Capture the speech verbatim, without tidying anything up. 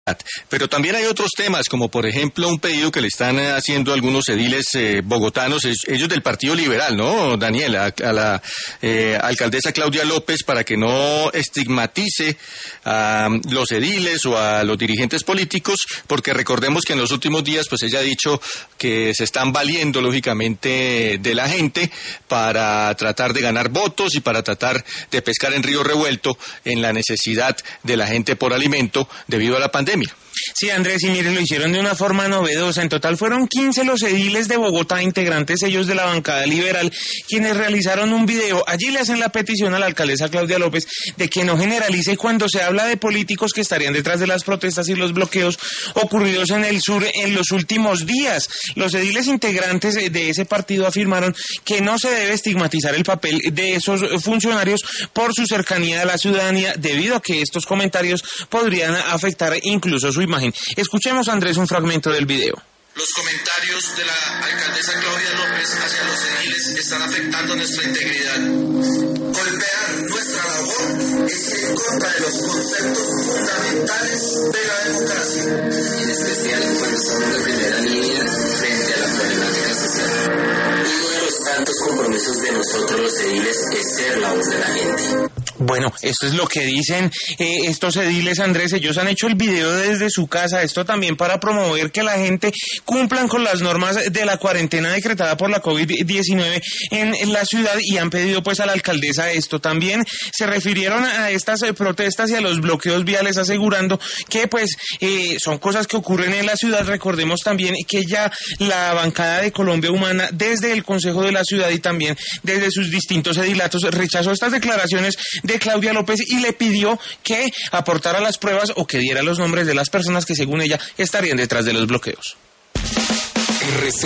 Pero también hay otros temas, como por ejemplo un pedido que le están haciendo algunos ediles eh, bogotanos, ellos del Partido Liberal, ¿no, Daniel? A, a la eh, alcaldesa Claudia López para que no estigmatice a los ediles o a los dirigentes políticos, porque recordemos que en los últimos días pues ella ha dicho que se están valiendo lógicamente de la gente para tratar de ganar votos y para tratar de pescar en río revuelto en la necesidad de la gente por alimento debido a la pandemia. Sí, Andrés, y mire, lo hicieron de una forma novedosa. En total fueron quince los ediles de Bogotá, integrantes ellos de la bancada liberal, quienes realizaron un video. Allí le hacen la petición a la alcaldesa Claudia López de que no generalice cuando se habla de políticos que estarían detrás de las protestas y los bloqueos ocurridos en el sur en los últimos días. Los ediles integrantes de ese partido afirmaron que no se debe estigmatizar el papel de esos funcionarios por su cercanía a la ciudadanía, debido a que estos comentarios podrían afectar incluso su imagen. Escuchemos, Andrés, un fragmento del video. Los comentarios de la alcaldesa Claudia López hacia los ediles están afectando nuestra integridad. Golpear nuestra labor es ir en contra de los conceptos fundamentales de la democracia. En especial cuando estamos en la primera línea frente a la problemática social. Uno de los tantos compromisos de nosotros los ediles es ser la voz de la gente. Bueno, esto es lo que dicen eh, estos ediles, Andrés. Ellos han hecho el video desde su casa, esto también para promover que la gente cumplan con las normas de la cuarentena decretada por la COVID diecinueve en, en la ciudad, y han pedido pues a la alcaldesa esto. También se refirieron a estas eh, protestas y a los bloqueos viales, asegurando que pues eh, son cosas que ocurren en la ciudad. Recordemos también que ya la bancada de Colombia Humana, desde el Consejo de la Ciudad y también desde sus distintos edilatos, rechazó estas declaraciones de Claudia López y le pidió que aportara las pruebas o que diera los nombres de las personas que según ella estarían detrás de los bloqueos.